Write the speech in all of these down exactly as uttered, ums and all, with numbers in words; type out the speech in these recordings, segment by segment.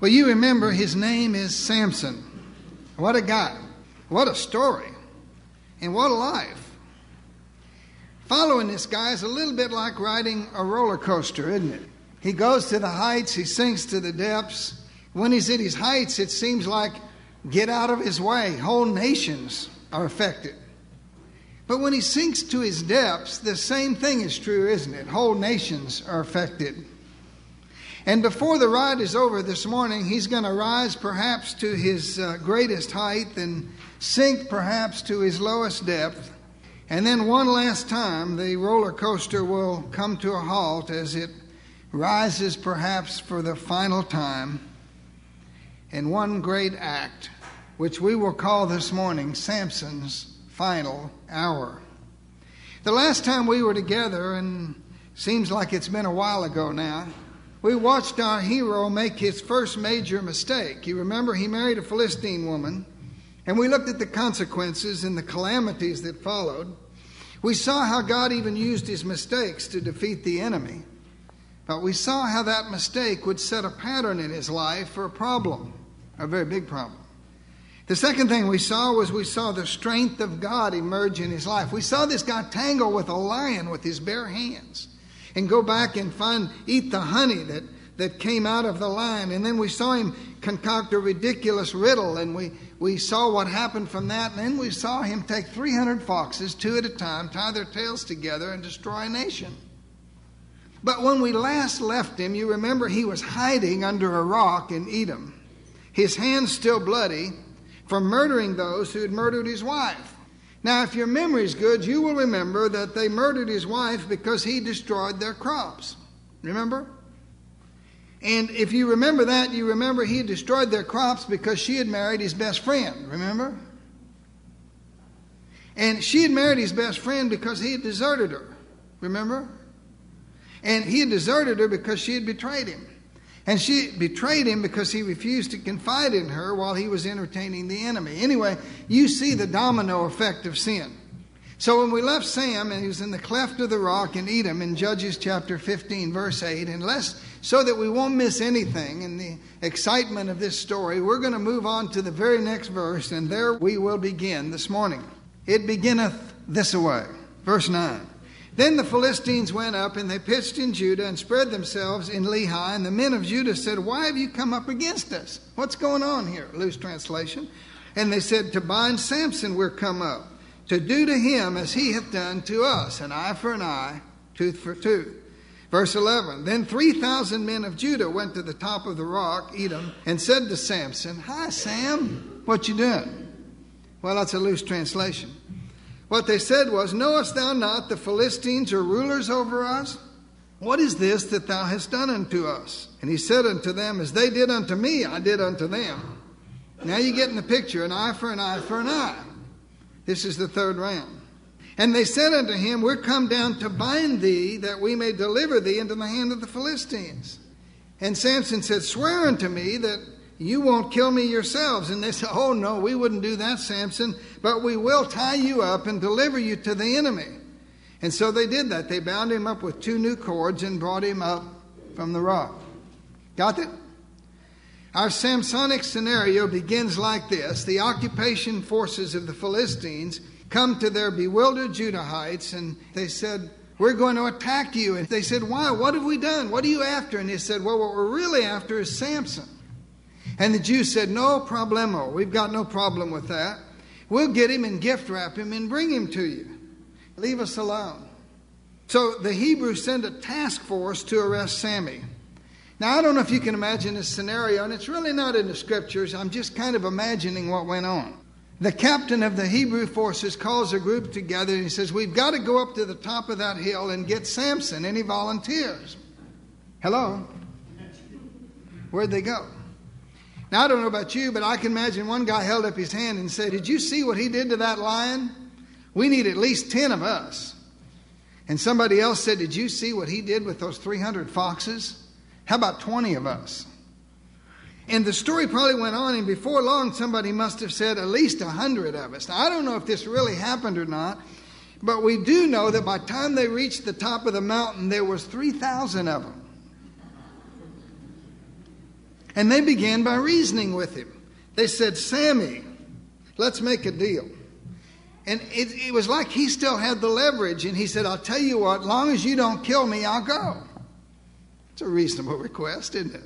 Well, you remember his name is Samson. What a guy. What a story. And what a life. Following this guy is a little bit like riding a roller coaster, isn't it? He goes to the heights, he sinks to the depths. When he's at his heights, it seems like get out of his way. Whole nations are affected. But when he sinks to his depths, the same thing is true, isn't it? Whole nations are affected. And before the ride is over this morning, he's going to rise perhaps to his uh, greatest height and sink perhaps to his lowest depth. And then one last time, the roller coaster will come to a halt as it rises perhaps for the final time in one great act, which we will call this morning Samson's final hour. The last time we were together, and seems like it's been a while ago now, we watched our hero make his first major mistake. You remember he married a Philistine woman, and we looked at the consequences and the calamities that followed. We saw how God even used his mistakes to defeat the enemy. But we saw how that mistake would set a pattern in his life for a problem, a very big problem. The second thing we saw was we saw the strength of God emerge in his life. We saw this guy tangle with a lion with his bare hands and go back and find, eat the honey that, that came out of the lion. And then we saw him concoct a ridiculous riddle, and we, we saw what happened from that. And then we saw him take three hundred foxes, two at a time, tie their tails together, and destroy a nation. But when we last left him, you remember he was hiding under a rock in Edom, his hands still bloody from murdering those who had murdered his wife. Now, if your memory's good, you will remember that they murdered his wife because he destroyed their crops. Remember? And if you remember that, you remember he had destroyed their crops because she had married his best friend. Remember? And she had married his best friend because he had deserted her. Remember? And he had deserted her because she had betrayed him. And she betrayed him because he refused to confide in her while he was entertaining the enemy. Anyway, you see the domino effect of sin. So when we left Sam, and he was in the cleft of the rock in Edom in Judges chapter fifteen, verse eight, and lest, so that we won't miss anything in the excitement of this story, we're going to move on to the very next verse, and there we will begin this morning. It beginneth this way. Verse nine. Then the Philistines went up, and they pitched in Judah and spread themselves in Lehi. And the men of Judah said, "Why have you come up against us?" What's going on here? Loose translation. And they said, "To bind Samson we're come up, to do to him as he hath done to us, an eye for an eye, tooth for tooth." Verse eleven. Then three thousand men of Judah went to the top of the rock, Edom, and said to Samson, "Hi, Sam, what you doing?" Well, that's a loose translation. What they said was, "Knowest thou not the Philistines are rulers over us? What is this that thou hast done unto us?" And he said unto them, "As they did unto me, I did unto them." Now you get in the picture, an eye for an eye for an eye. This is the third round. And they said unto him, "We're come down to bind thee, that we may deliver thee into the hand of the Philistines." And Samson said, "Swear unto me that you won't kill me yourselves." And they said, "Oh no, we wouldn't do that, Samson, but we will tie you up and deliver you to the enemy." And so they did that. They bound him up with two new cords and brought him up from the rock. Got it? Our Samsonic scenario begins like this. The occupation forces of the Philistines come to their bewildered Judahites, and they said, "We're going to attack you." And they said, "Why? What have we done? What are you after?" And they said, "Well, what we're really after is Samson." And the Jews said, "No problemo. We've got no problem with that. We'll get him and gift wrap him and bring him to you. Leave us alone." So the Hebrews send a task force to arrest Sammy. Now, I don't know if you can imagine this scenario, and it's really not in the scriptures. I'm just kind of imagining what went on. The captain of the Hebrew forces calls a group together, and he says, "We've got to go up to the top of that hill and get Samson." Any volunteers? Hello? Where'd they go? Now, I don't know about you, but I can imagine one guy held up his hand and said, "Did you see what he did to that lion? We need at least ten of us." And somebody else said, "Did you see what he did with those three hundred foxes? How about twenty of us?" And the story probably went on, and before long, somebody must have said, "At least a hundred of us." Now, I don't know if this really happened or not, but we do know that by the time they reached the top of the mountain, there was three thousand of them. And they began by reasoning with him. They said, Sammy, let's make a deal. And it, it was like he still had the leverage. And he said, I'll tell you what, as long as you don't kill me, I'll go. It's a reasonable request, isn't it?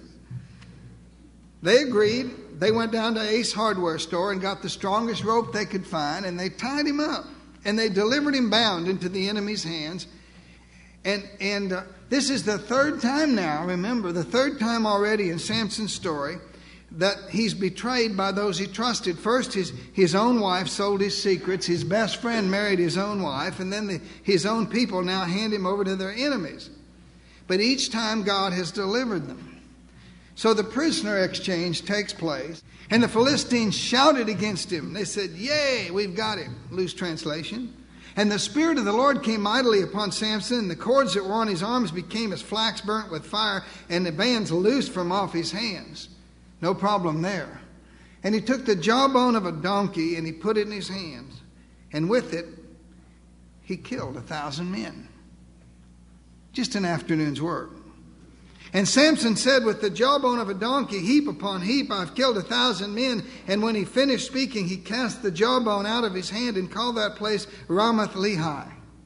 They agreed. They went down to Ace Hardware store and got the strongest rope they could find, and they tied him up. And they delivered him bound into the enemy's hands. And, and uh, this is the third time now, remember, the third time already in Samson's story that he's betrayed by those he trusted. First, his, his own wife sold his secrets. His best friend married his own wife. And then the, his own people now hand him over to their enemies. But each time God has delivered them. So the prisoner exchange takes place. And the Philistines shouted against him. They said, yay, we've got him. Loose translation. And the Spirit of the Lord came mightily upon Samson. And the cords that were on his arms became as flax burnt with fire. And the bands loosed from off his hands. No problem there. And he took the jawbone of a donkey and he put it in his hands. And with it, he killed a thousand men. Just an afternoon's work. And Samson said, with the jawbone of a donkey, heap upon heap, I've killed a thousand men. And when he finished speaking, he cast the jawbone out of his hand and called that place Ramath-Lehi.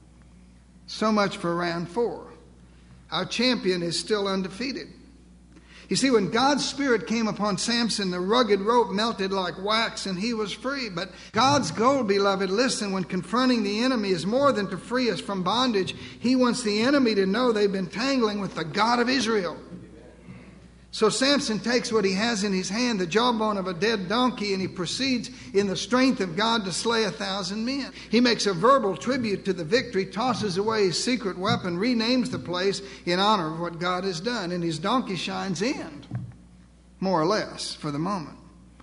So much for round four. Our champion is still undefeated. You see, when God's Spirit came upon Samson, the rugged rope melted like wax and he was free. But God's goal, beloved, listen, when confronting the enemy is more than to free us from bondage. He wants the enemy to know they've been tangling with the God of Israel. So Samson takes what he has in his hand, the jawbone of a dead donkey, and he proceeds in the strength of God to slay a thousand men. He makes a verbal tribute to the victory, tosses away his secret weapon, renames the place in honor of what God has done, and his donkey shine's end, more or less, for the moment.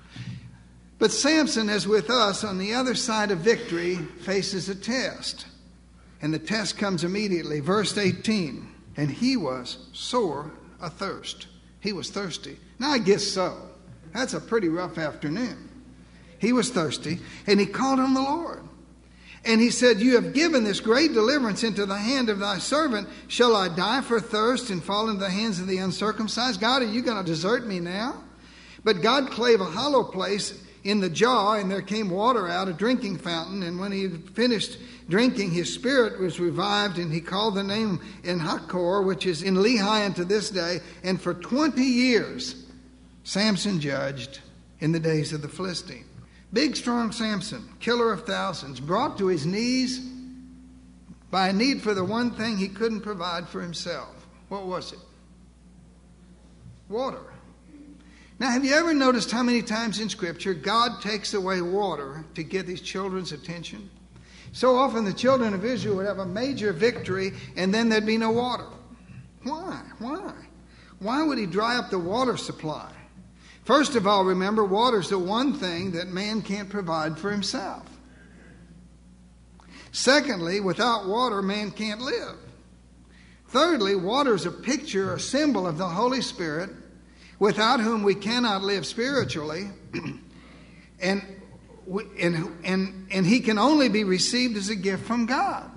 But Samson, as with us, on the other side of victory, faces a test. And the test comes immediately. Verse eighteen, and he was sore athirst. He was thirsty. Now, I guess so. That's a pretty rough afternoon. He was thirsty, and he called on the Lord. And he said, you have given this great deliverance into the hand of thy servant. Shall I die for thirst and fall into the hands of the uncircumcised? God, are you going to desert me now? But God clave a hollow place in the jaw, and there came water out, a drinking fountain. And when he had finished drinking, his spirit was revived, and he called the name En-hakkore, which is in Lehi unto this day. And for twenty years, Samson judged in the days of the Philistine. Big, strong Samson, killer of thousands, brought to his knees by a need for the one thing he couldn't provide for himself. What was it? Water. Now, have you ever noticed how many times in Scripture God takes away water to get his children's attention? So often the children of Israel would have a major victory and then there'd be no water. Why? Why? Why would he dry up the water supply? First of all, remember, water is the one thing that man can't provide for himself. Secondly, without water, man can't live. Thirdly, water is a picture, a symbol of the Holy Spirit, without whom we cannot live spiritually, and, and, and, and he can only be received as a gift from God.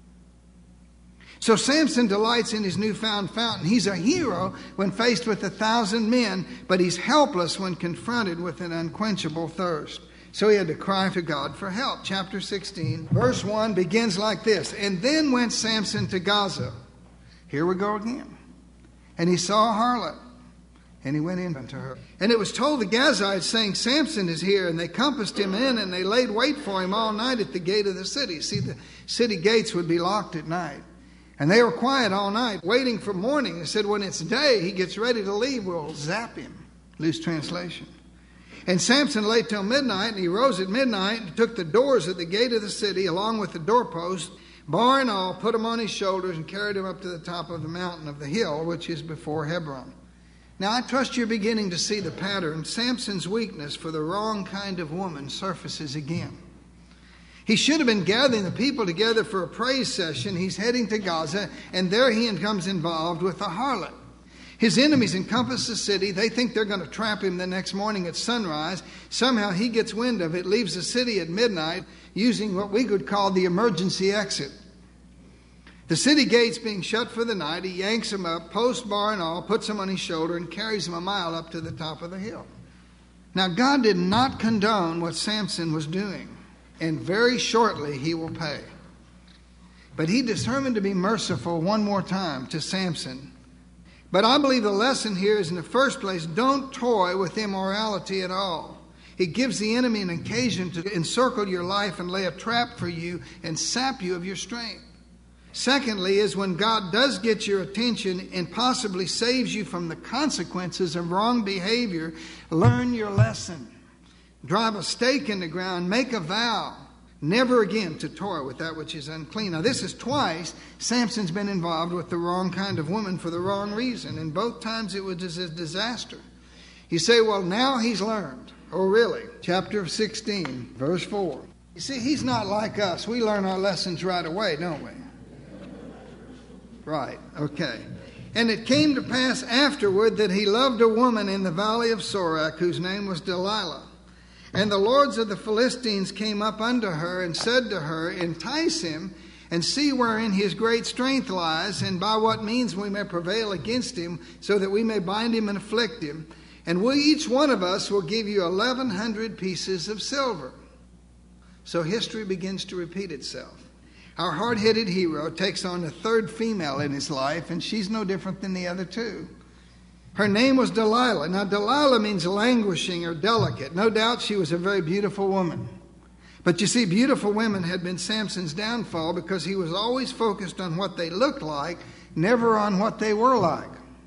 So Samson delights in his newfound fountain. He's a hero when faced with a thousand men, but he's helpless when confronted with an unquenchable thirst. So he had to cry to God for help. Chapter sixteen, verse one begins like this. And then went Samson to Gaza. Here we go again. And he saw a harlot. And he went in unto her. And it was told the Gazites, saying, Samson is here. And they compassed him in, and they laid wait for him all night at the gate of the city. See, the city gates would be locked at night. And they were quiet all night, waiting for morning. They said, when it's day, he gets ready to leave, we'll zap him. Loose translation. And Samson lay till midnight, and he rose at midnight, and took the doors of the gate of the city, along with the doorpost, bar and all, put them on his shoulders, and carried him up to the top of the mountain of the hill, which is before Hebron. Now, I trust you're beginning to see the pattern. Samson's weakness for the wrong kind of woman surfaces again. He should have been gathering the people together for a praise session. He's heading to Gaza, and there he becomes involved with a harlot. His enemies encompass the city. They think they're going to trap him the next morning at sunrise. Somehow he gets wind of it, leaves the city at midnight, using what we could call the emergency exit. The city gates being shut for the night, he yanks him up, post, bar, and all, puts him on his shoulder, and carries him a mile up to the top of the hill. Now, God did not condone what Samson was doing, and very shortly he will pay. But he determined to be merciful one more time to Samson. But I believe the lesson here is, in the first place, don't toy with immorality at all. It gives the enemy an occasion to encircle your life and lay a trap for you and sap you of your strength. Secondly is when God does get your attention and possibly saves you from the consequences of wrong behavior, learn your lesson. Drive a stake in the ground, make a vow, never again to toy with that which is unclean. Now this is twice Samson's been involved with the wrong kind of woman for the wrong reason, and both times it was a disaster. You say, well, now he's learned. Oh, really? Chapter sixteen, verse four. You see, he's not like us. We learn our lessons right away, don't we? Right, okay. And it came to pass afterward that he loved a woman in the valley of Sorek, whose name was Delilah. And the lords of the Philistines came up unto her and said to her, entice him, and see wherein his great strength lies, and by what means we may prevail against him, so that we may bind him and afflict him. And we, each one of us, will give you eleven hundred pieces of silver. So history begins to repeat itself. Our hard-headed hero takes on a third female in his life, and she's no different than the other two. Her name was Delilah. Now, Delilah means languishing or delicate. No doubt she was a very beautiful woman. But you see, beautiful women had been Samson's downfall because he was always focused on what they looked like, never on what they were like.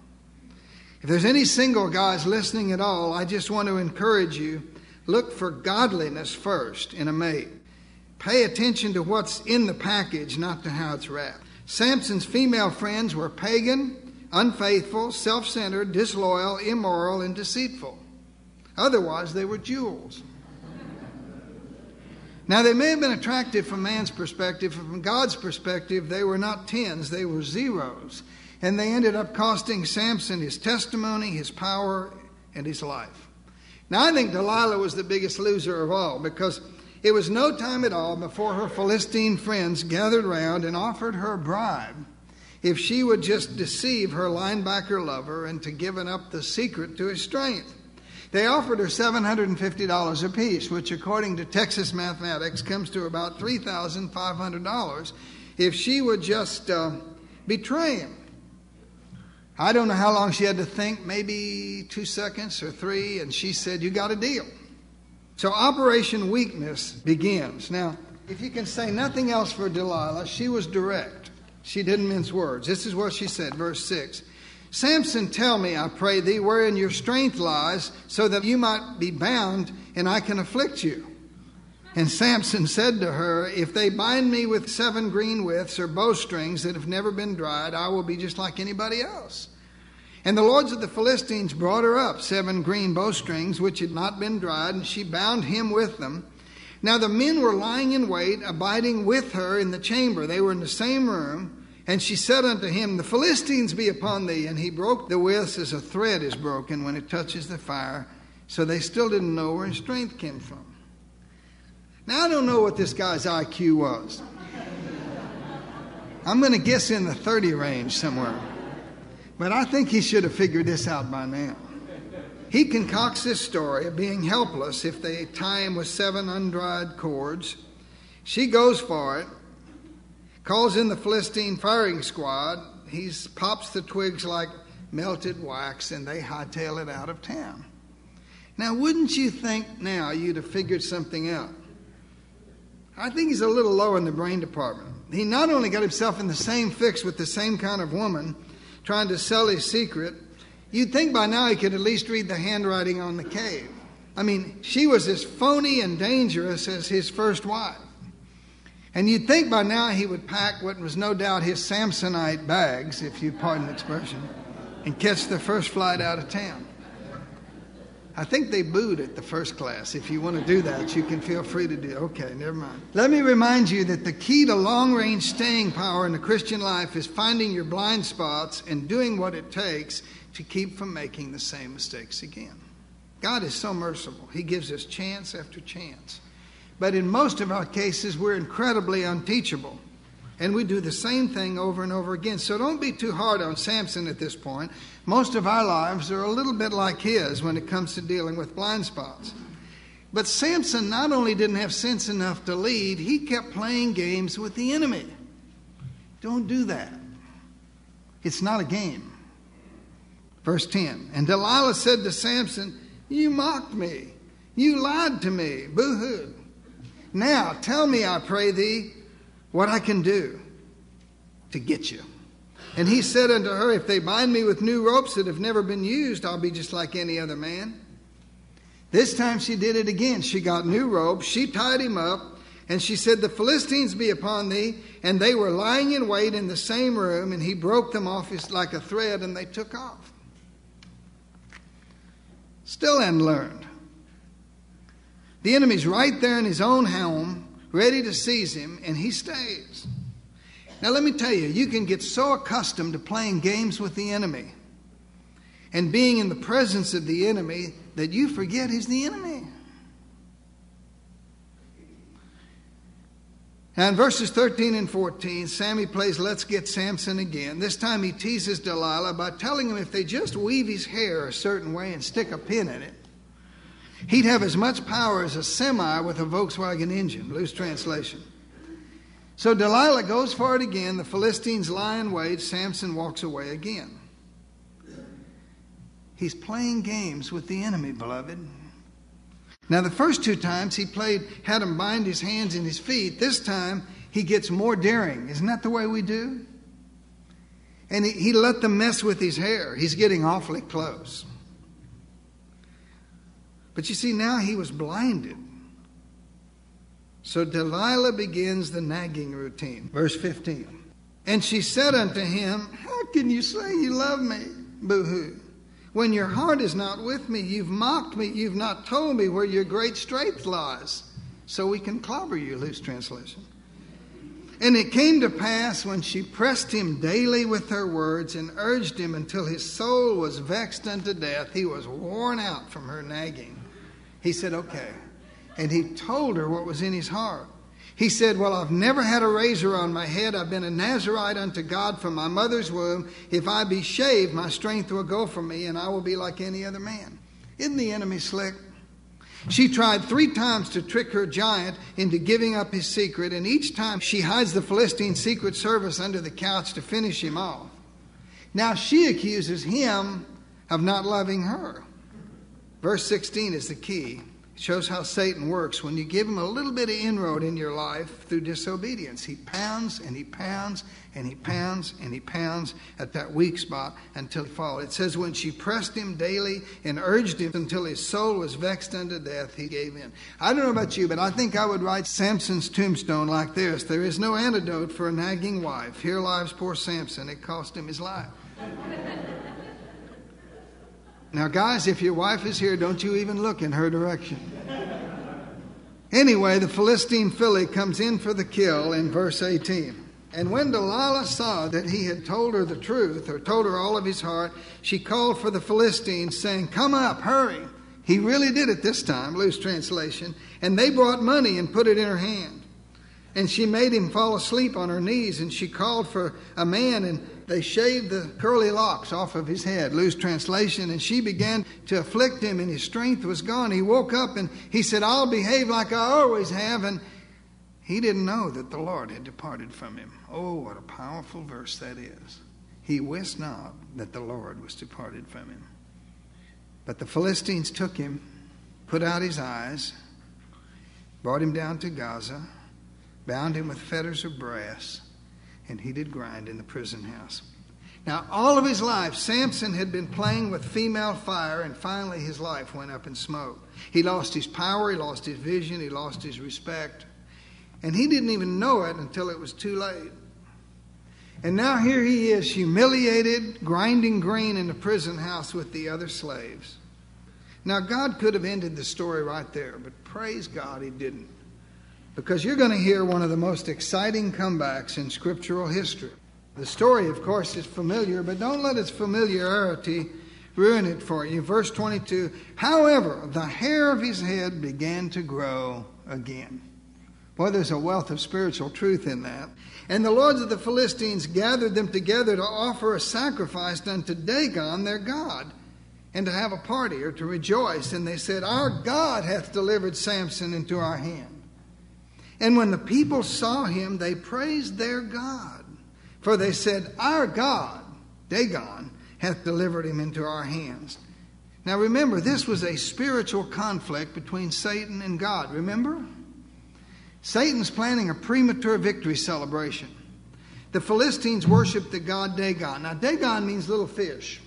If there's any single guys listening at all, I just want to encourage you, look for godliness first in a mate. Pay attention to what's in the package, not to how it's wrapped. Samson's female friends were pagan, unfaithful, self-centered, disloyal, immoral, and deceitful. Otherwise, they were jewels. Now, they may have been attractive from man's perspective, but from God's perspective, they were not tens, they were zeros. And they ended up costing Samson his testimony, his power, and his life. Now, I think Delilah was the biggest loser of all, because it was no time at all before her Philistine friends gathered round and offered her a bribe if she would just deceive her linebacker lover and to give up the secret to his strength. They offered her seven hundred fifty dollars apiece, which according to Texas mathematics comes to about three thousand five hundred dollars if she would just uh, betray him. I don't know how long she had to think, maybe two seconds or three, and she said, you got a deal. So Operation Weakness begins. Now, if you can say nothing else for Delilah, she was direct. She didn't mince words. This is what she said, verse six. Samson, tell me, I pray thee, wherein your strength lies, so that you might be bound, and I can afflict you. And Samson said to her, if they bind me with seven green withs or bowstrings that have never been dried, I will be just like anybody else. And the lords of the Philistines brought her up seven green bowstrings which had not been dried, and she bound him with them. Now the men were lying in wait, abiding with her in the chamber. They were in the same room. And she said unto him, the Philistines be upon thee. And he broke the withs as a thread is broken when it touches the fire. So they still didn't know where his strength came from. Now I don't know what this guy's I Q was. I'm going to guess in the thirty range somewhere. But I think he should have figured this out by now. He concocts this story of being helpless if they tie him with seven undried cords. She goes for it, calls in the Philistine firing squad. He pops the twigs like melted wax, and they hightail it out of town. Now, wouldn't you think now you'd have figured something out? I think he's a little low in the brain department. He not only got himself in the same fix with the same kind of woman, trying to sell his secret, you'd think by now he could at least read the handwriting on the cave. I mean, she was as phony and dangerous as his first wife. And you'd think by now he would pack what was no doubt his Samsonite bags, if you pardon the expression, and catch the first flight out of town. I think they booed at the first class. If you want to do that, you can feel free to do. Okay, never mind. Let me remind you that the key to long-range staying power in the Christian life is finding your blind spots and doing what it takes to keep from making the same mistakes again. God is so merciful. He gives us chance after chance. But in most of our cases, we're incredibly unteachable. And we do the same thing over and over again. So don't be too hard on Samson at this point. Most of our lives are a little bit like his when it comes to dealing with blind spots. But Samson not only didn't have sense enough to lead, he kept playing games with the enemy. Don't do that. It's not a game. Verse ten, and Delilah said to Samson, you mocked me. You lied to me. Boo-hoo. Now tell me, I pray thee, what I can do to get you. And he said unto her, if they bind me with new ropes that have never been used, I'll be just like any other man. This time she did it again. She got new ropes. She tied him up. And she said, the Philistines be upon thee. And they were lying in wait in the same room. And he broke them off like a thread, and they took off. Still hadn't learned. The enemy's right there in his own home, ready to seize him, and he stays. Now let me tell you, you can get so accustomed to playing games with the enemy and being in the presence of the enemy that you forget he's the enemy. Now in verses thirteen and fourteen, Sammy plays Let's Get Samson again. This time he teases Delilah by telling him if they just weave his hair a certain way and stick a pin in it, he'd have as much power as a semi with a Volkswagen engine. Loose translation. So Delilah goes for it again. The Philistines lie in wait. Samson walks away again. He's playing games with the enemy, beloved. Now, the first two times he played, had him bind his hands and his feet. This time he gets more daring. Isn't that the way we do? And he, he let them mess with his hair. He's getting awfully close. But you see, now he was blinded. So Delilah begins the nagging routine. Verse fifteen. And she said unto him, how can you say you love me? Boo-hoo. When your heart is not with me, you've mocked me, you've not told me where your great strength lies, so we can clobber you, loose translation. And it came to pass when she pressed him daily with her words and urged him until his soul was vexed unto death, he was worn out from her nagging. He said, okay. And he told her what was in his heart. He said, well, I've never had a razor on my head. I've been a Nazarite unto God from my mother's womb. If I be shaved, my strength will go from me, and I will be like any other man. Isn't the enemy slick? She tried three times to trick her giant into giving up his secret, and each time she hides the Philistine secret service under the couch to finish him off. Now she accuses him of not loving her. Verse sixteen is the key. It shows how Satan works. When you give him a little bit of inroad in your life through disobedience, he pounds and he pounds and he pounds and he pounds at that weak spot until he falls. It says, when she pressed him daily and urged him until his soul was vexed unto death, he gave in. I don't know about you, but I think I would write Samson's tombstone like this. There is no antidote for a nagging wife. Here lies poor Samson. It cost him his life. Now, guys, if your wife is here, don't you even look in her direction. Anyway, the Philistine filly comes in for the kill in verse eighteen. And when Delilah saw that he had told her the truth, or told her all of his heart, she called for the Philistines, saying, come up, hurry. He really did it this time, loose translation. And they brought money and put it in her hand. And she made him fall asleep on her knees, and she called for a man, and they shaved the curly locks off of his head, loose translation, and she began to afflict him, and his strength was gone. He woke up, and he said, I'll behave like I always have, and he didn't know that the Lord had departed from him. Oh, what a powerful verse that is. He wist not that the Lord was departed from him. But the Philistines took him, put out his eyes, brought him down to Gaza, bound him with fetters of brass, and he did grind in the prison house. Now, all of his life, Samson had been playing with female fire, and finally his life went up in smoke. He lost his power, he lost his vision, he lost his respect, and he didn't even know it until it was too late. And now here he is, humiliated, grinding grain in the prison house with the other slaves. Now, God could have ended the story right there, but praise God he didn't. Because you're going to hear one of the most exciting comebacks in scriptural history. The story, of course, is familiar, but don't let its familiarity ruin it for you. Verse twenty-two, however, the hair of his head began to grow again. Boy, there's a wealth of spiritual truth in that. And the lords of the Philistines gathered them together to offer a sacrifice unto Dagon, their god, and to have a party or to rejoice. And they said, Our God hath delivered Samson into our hand. And when the people saw him, they praised their God. For they said, Our God, Dagon, hath delivered him into our hands. Now remember, this was a spiritual conflict between Satan and God. Remember? Satan's planning a premature victory celebration. The Philistines worshiped the god Dagon. Now, Dagon means little fish.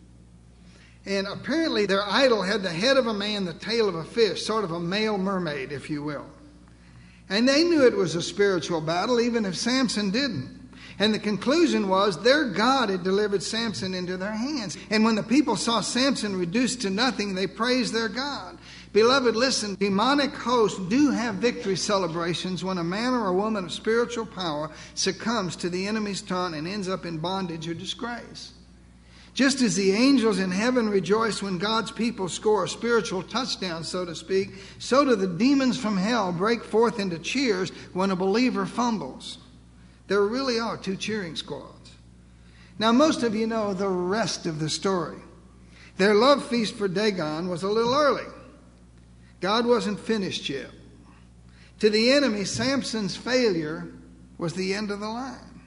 And apparently their idol had the head of a man, the tail of a fish, sort of a male mermaid, if you will. And they knew it was a spiritual battle, even if Samson didn't. And the conclusion was their God had delivered Samson into their hands. And when the people saw Samson reduced to nothing, they praised their God. Beloved, listen, demonic hosts do have victory celebrations when a man or a woman of spiritual power succumbs to the enemy's taunt and ends up in bondage or disgrace. Just as the angels in heaven rejoice when God's people score a spiritual touchdown, so to speak, so do the demons from hell break forth into cheers when a believer fumbles. There really are two cheering squads. Now, most of you know the rest of the story. Their love feast for Dagon was a little early. God wasn't finished yet. To the enemy, Samson's failure was the end of the line.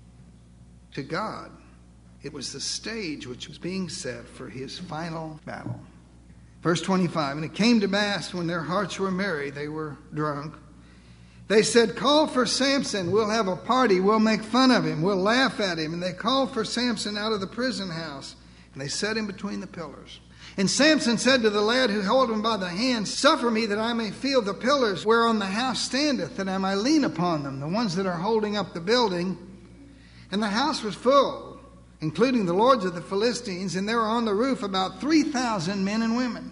To God, it was the stage which was being set for his final battle. Verse twenty-five, And it came to pass when their hearts were merry, they were drunk. They said, Call for Samson, we'll have a party, we'll make fun of him, we'll laugh at him. And they called for Samson out of the prison house, and they set him between the pillars. And Samson said to the lad who held him by the hand, Suffer me that I may feel the pillars whereon the house standeth, that I may lean upon them, the ones that are holding up the building. And the house was full, including the lords of the Philistines, and there were on the roof about three thousand men and women.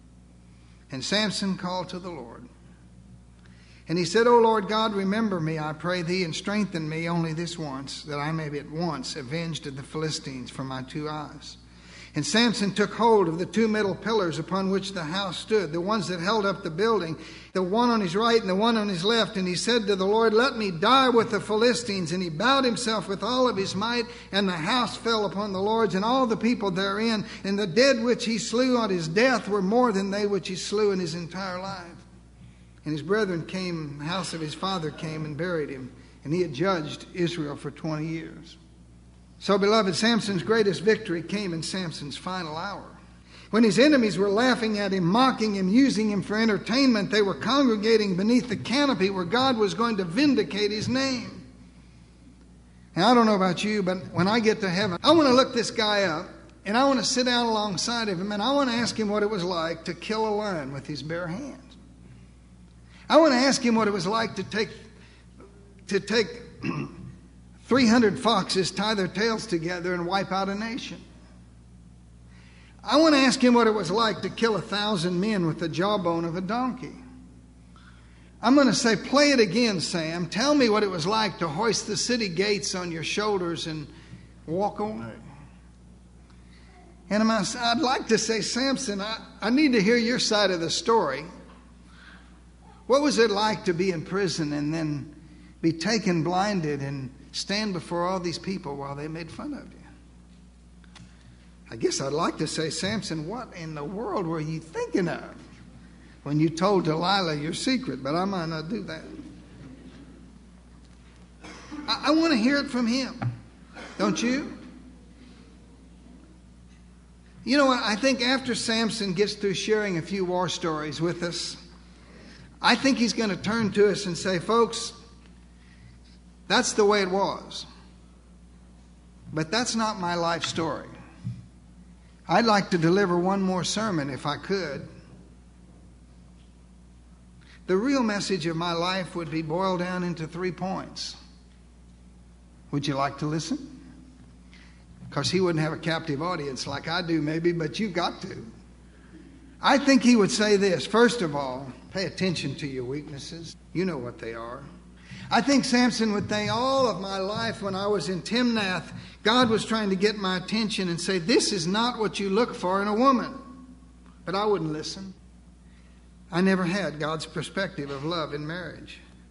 And Samson called to the Lord. And he said, O Lord God, remember me, I pray thee, and strengthen me only this once, that I may be at once avenged of the Philistines for my two eyes. And Samson took hold of the two middle pillars upon which the house stood, the ones that held up the building, the one on his right and the one on his left. And he said to the Lord, Let me die with the Philistines. And he bowed himself with all of his might, and the house fell upon the lords and all the people therein. And the dead which he slew on his death were more than they which he slew in his entire life. And his brethren came, the house of his father came and buried him. And he had judged Israel for twenty years. So, beloved, Samson's greatest victory came in Samson's final hour. When his enemies were laughing at him, mocking him, using him for entertainment, they were congregating beneath the canopy where God was going to vindicate his name. And I don't know about you, but when I get to heaven, I want to look this guy up, and I want to sit down alongside of him, and I want to ask him what it was like to kill a lion with his bare hands. I want to ask him what it was like to take to take three hundred foxes, tie their tails together, and wipe out a nation. I want to ask him what it was like to kill a thousand men with the jawbone of a donkey. I'm going to say, play it again, Sam. Tell me what it was like to hoist the city gates on your shoulders and walk away. And I'd like to say, Samson, I, I need to hear your side of the story. What was it like to be in prison and then be taken blinded and stand before all these people while they made fun of you? I guess I'd like to say, Samson, what in the world were you thinking of when you told Delilah your secret? But I might not do that. I, I want to hear it from him. Don't you? You know what? I think after Samson gets through sharing a few war stories with us, I think he's going to turn to us and say, folks, that's the way it was. But that's not my life story. I'd like to deliver one more sermon if I could. The real message of my life would be boiled down into three points. Would you like to listen? Because he wouldn't have a captive audience like I do maybe, but you've got to. I think he would say this. First of all, pay attention to your weaknesses. You know what they are. I think Samson would think, all of my life when I was in Timnath, God was trying to get my attention and say, this is not what you look for in a woman. But I wouldn't listen. I never had God's perspective of love in marriage.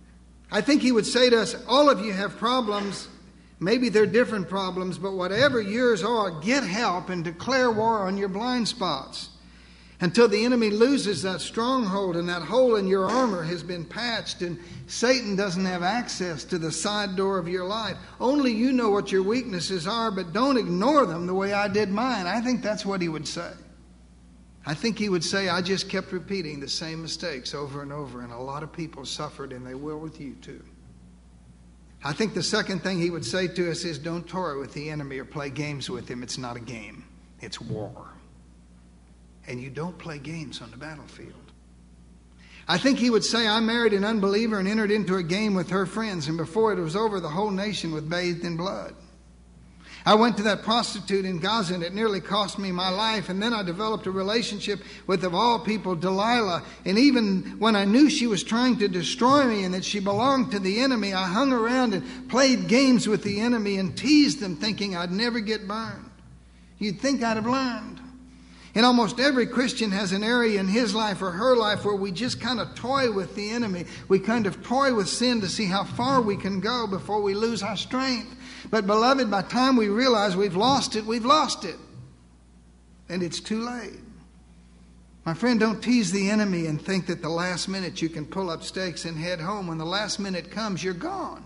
I think he would say to us, all of you have problems. Maybe they're different problems, but whatever yours are, get help and declare war on your blind spots until the enemy loses that stronghold and that hole in your armor has been patched and Satan doesn't have access to the side door of your life. Only you know what your weaknesses are, but don't ignore them the way I did mine. I think that's what he would say. I think he would say, I just kept repeating the same mistakes over and over, and a lot of people suffered, and they will with you too. I think the second thing he would say to us is, don't toy with the enemy or play games with him. It's not a game. It's war. And you don't play games on the battlefield. I think he would say, I married an unbeliever and entered into a game with her friends, and before it was over, the whole nation was bathed in blood. I went to that prostitute in Gaza, and it nearly cost me my life. And then I developed a relationship with, of all people, Delilah. And even when I knew she was trying to destroy me and that she belonged to the enemy, I hung around and played games with the enemy and teased them, thinking I'd never get burned. You'd think I'd have learned. And almost every Christian has an area in his life or her life where we just kind of toy with the enemy. We kind of toy with sin to see how far we can go before we lose our strength. But beloved, by the time we realize we've lost it, we've lost it. And it's too late. My friend, don't tease the enemy and think that the last minute you can pull up stakes and head home. When the last minute comes, you're gone.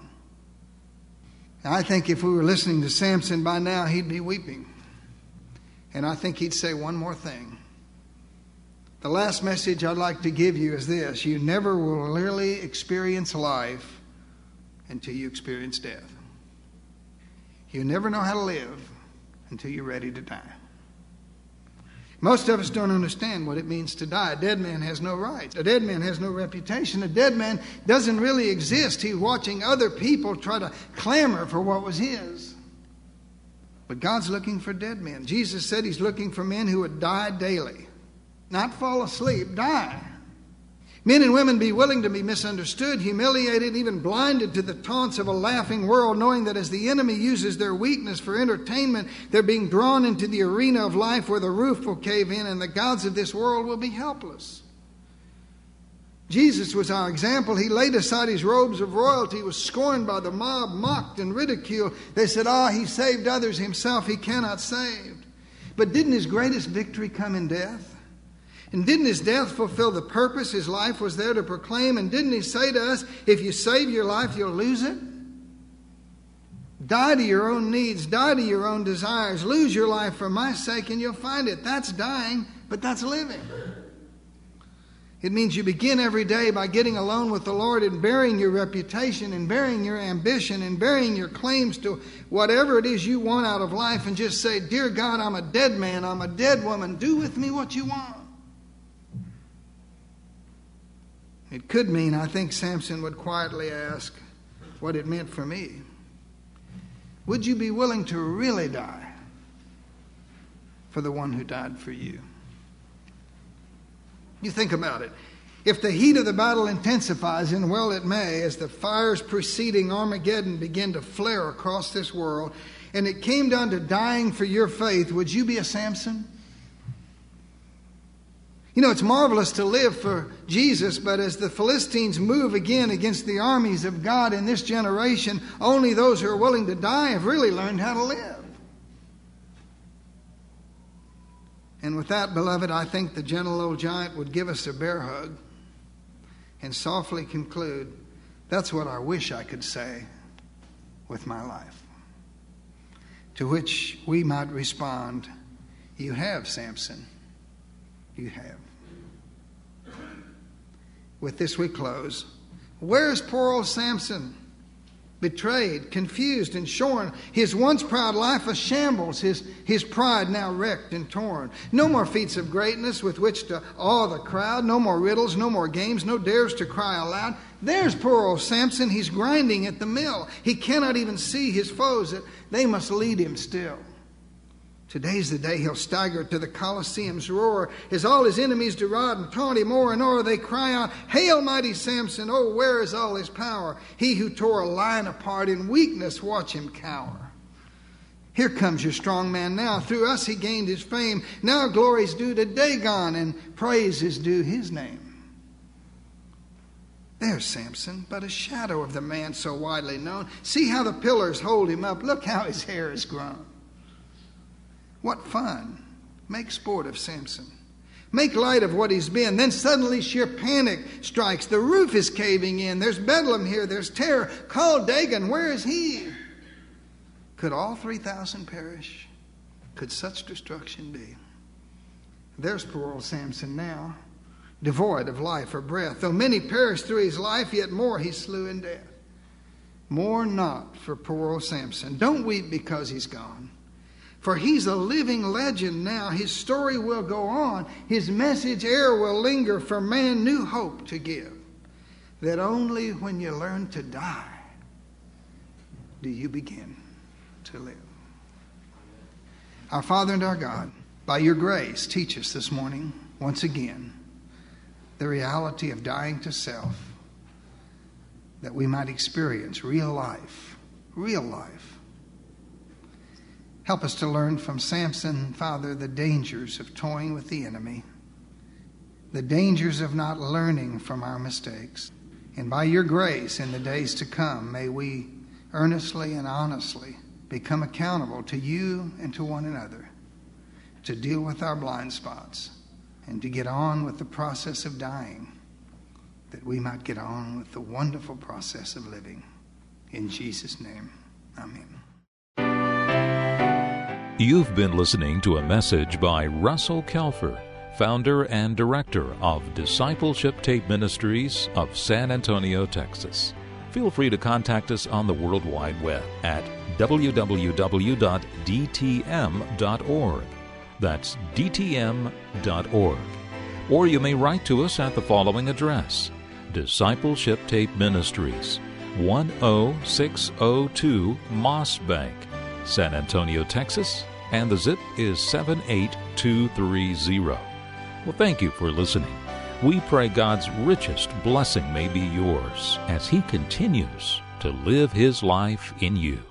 I think if we were listening to Samson by now, he'd be weeping. And I think he'd say one more thing. The last message I'd like to give you is this. You never will really experience life until you experience death. You never know how to live until you're ready to die. Most of us don't understand what it means to die. A dead man has no rights. A dead man has no reputation. A dead man doesn't really exist. He's watching other people try to clamor for what was his. But God's looking for dead men. Jesus said he's looking for men who would die daily. Not fall asleep, die. Men and women be willing to be misunderstood, humiliated, even blinded to the taunts of a laughing world, knowing that as the enemy uses their weakness for entertainment, they're being drawn into the arena of life where the roof will cave in and the gods of this world will be helpless. Jesus was our example. He laid aside his robes of royalty, was scorned by the mob, mocked and ridiculed. They said, ah, he saved others, himself he cannot save. But didn't his greatest victory come in death? And didn't his death fulfill the purpose his life was there to proclaim? And didn't he say to us, if you save your life, you'll lose it? Die to your own needs, die to your own desires, lose your life for my sake and you'll find it. That's dying, but that's living. It means you begin every day by getting alone with the Lord and burying your reputation and burying your ambition and burying your claims to whatever it is you want out of life and just say, dear God, I'm a dead man, I'm a dead woman, do with me what you want. It could mean, I think Samson would quietly ask what it meant for me. Would you be willing to really die for the one who died for you? You think about it. If the heat of the battle intensifies, and well it may, as the fires preceding Armageddon begin to flare across this world, and it came down to dying for your faith, would you be a Samson? You know, it's marvelous to live for Jesus, but as the Philistines move again against the armies of God in this generation, only those who are willing to die have really learned how to live. And with that, beloved, I think the gentle old giant would give us a bear hug and softly conclude, that's what I wish I could say with my life. To which we might respond, you have, Samson. You have. With this we close. Where's poor old Samson? Betrayed, confused, and shorn. His once proud life a shambles. His, his pride now wrecked and torn. No more feats of greatness with which to awe the crowd. No more riddles, no more games, no dares to cry aloud. There's poor old Samson. He's grinding at the mill. He cannot even see his foes. That they must lead him still. Today's the day he'll stagger to the Colosseum's roar as all his enemies deride and taunt him o'er and o'er. They cry out, hail mighty Samson, oh where is all his power? He who tore a lion apart in weakness, watch him cower. Here comes your strong man now. Through us he gained his fame. Now glory's due to Dagon and praise is due his name. There's Samson, but a shadow of the man so widely known. See how the pillars hold him up. Look how his hair has grown. What fun. Make sport of Samson. Make light of what he's been. Then suddenly sheer panic strikes. The roof is caving in. There's bedlam here. There's terror. Call Dagon. Where is he? Could all three thousand perish? Could such destruction be? There's poor old Samson now, devoid of life or breath. Though many perished through his life, yet more he slew in death. Mourn not for poor old Samson. Don't weep because he's gone. For he's a living legend now. His story will go on. His message e'er will linger for man new hope to give. That only when you learn to die do you begin to live. Our Father and our God, by your grace, teach us this morning, once again, the reality of dying to self, that we might experience real life, real life. Help us to learn from Samson, Father, the dangers of toying with the enemy, the dangers of not learning from our mistakes. And by your grace in the days to come, may we earnestly and honestly become accountable to you and to one another, to deal with our blind spots and to get on with the process of dying, that we might get on with the wonderful process of living. In Jesus' name, amen. You've been listening to a message by Russell Kelfer, founder and director of Discipleship Tape Ministries of San Antonio, Texas. Feel free to contact us on the World Wide Web at w w w dot d t m dot org. That's d t m dot org. Or you may write to us at the following address: Discipleship Tape Ministries, one oh six oh two Moss Bank, San Antonio, Texas, and the zip is seven eight two three zero. Well, thank you for listening. We pray God's richest blessing may be yours as He continues to live His life in you.